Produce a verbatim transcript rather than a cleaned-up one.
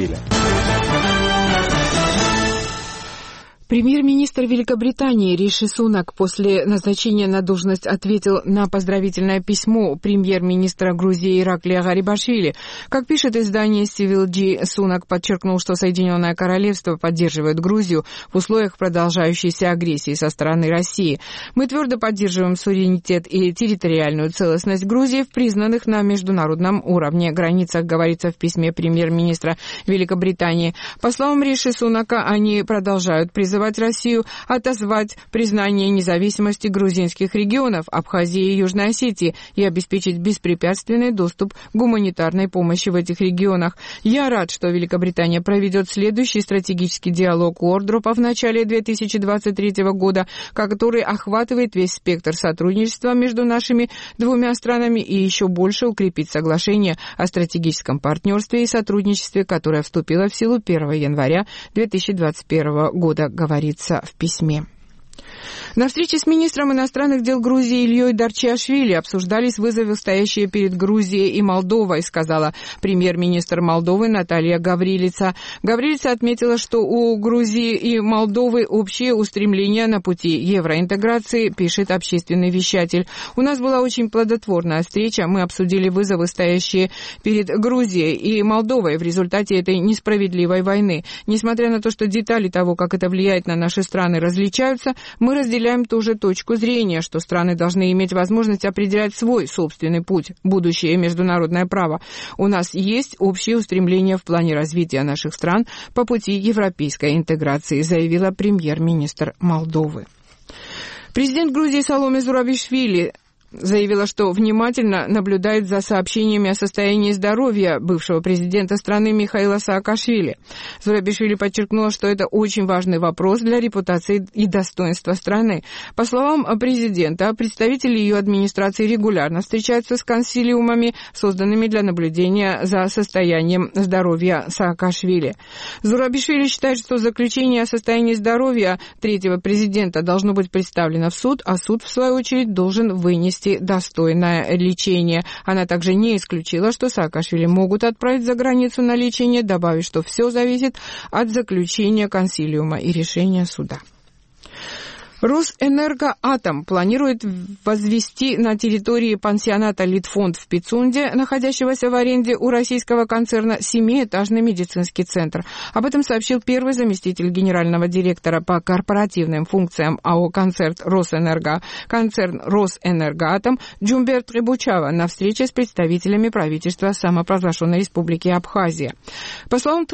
Саакашвили. Премьер-министр Великобритании Риши Сунак после назначения на должность ответил на поздравительное письмо премьер-министра Грузии Ираклия Гарибашвили. Как пишет издание Civil G, Сунак подчеркнул, что Соединенное Королевство поддерживает Грузию в условиях продолжающейся агрессии со стороны России. Мы твердо поддерживаем суверенитет и территориальную целостность Грузии в признанных на международном уровне границах, говорится в письме премьер-министра Великобритании. По словам Риши Сунака, они продолжают призывать Россию отозвать признание независимости грузинских регионов Абхазии и Южной Осетии и обеспечить беспрепятственный доступ к гуманитарной помощи в этих регионах. Я рад, что Великобритания проведет следующий стратегический диалог Уордропа в начале две тысячи двадцать третьего года, который охватывает весь спектр сотрудничества между нашими двумя странами и еще больше укрепит соглашение о стратегическом партнерстве и сотрудничестве, которое вступило в силу первого января две тысячи двадцать первого года, говорится в письме. На встрече с министром иностранных дел Грузии Ильей Дарчиашвили обсуждались вызовы, стоящие перед Грузией и Молдовой, сказала премьер-министр Молдовы Наталья Гаврилица. Гаврилица отметила, что у Грузии и Молдовы общие устремления на пути евроинтеграции, пишет общественный вещатель. У нас была очень плодотворная встреча. Мы обсудили вызовы, стоящие перед Грузией и Молдовой в результате этой несправедливой войны. Несмотря на то, что детали того, как это влияет на наши страны, различаются, мы разделяем ту же точку зрения, что страны должны иметь возможность определять свой собственный путь, будущее и международное право. У нас есть общие устремления в плане развития наших стран по пути европейской интеграции, заявила премьер-министр Молдовы. Президент Грузии Саломе Зурабишвили заявила, что внимательно наблюдает за сообщениями о состоянии здоровья бывшего президента страны Михаила Саакашвили. Зурабишвили подчеркнула, что это очень важный вопрос для репутации и достоинства страны. По словам президента, представители ее администрации регулярно встречаются с консилиумами, созданными для наблюдения за состоянием здоровья Саакашвили. Зурабишвили считает, что заключение о состоянии здоровья третьего президента должно быть представлено в суд, а суд, в свою очередь, должен вынести достойное лечение. Она также не исключила, что Саакашвили могут отправить за границу на лечение, добавив, что все зависит от заключения консилиума и решения суда. Росэнергоатом планирует возвести на территории пансионата Литфонд в Пицунде, находящегося в аренде у российского концерна, семиэтажный медицинский центр. Об этом сообщил первый заместитель генерального директора по корпоративным функциям АО «Концерн Росэнерго», концерн Росэнергоатом Джумбер Требучава на встрече с представителями правительства самопровозглашенной республики Абхазия. По словам